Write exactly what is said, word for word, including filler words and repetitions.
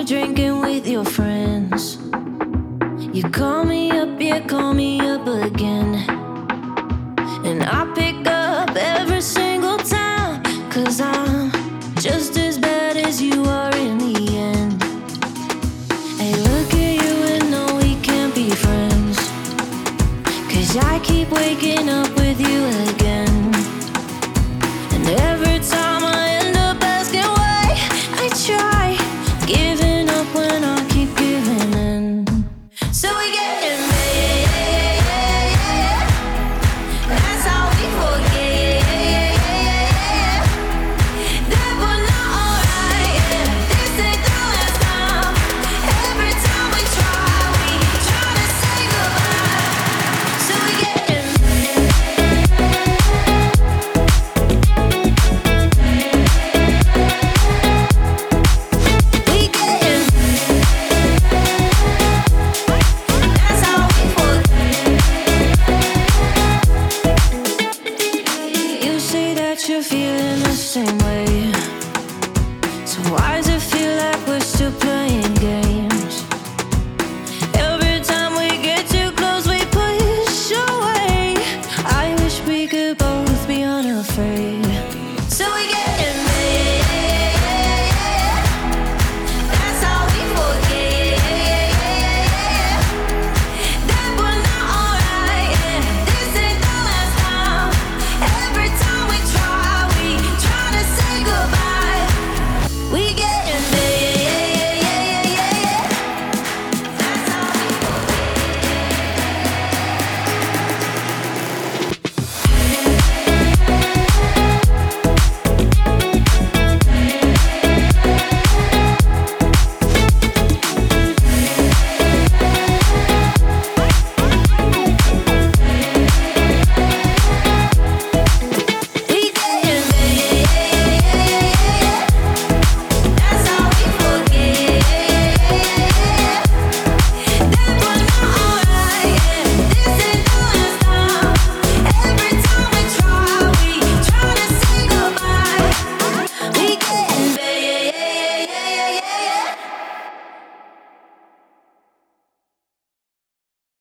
drinking with your friends. You call me up, yeah, call me up again. And I pick up every single time, 'cause I'm just as bad as you are in the end. Hey, look at you and no, we can't be friends, 'cause I keep waking up with you again. And every time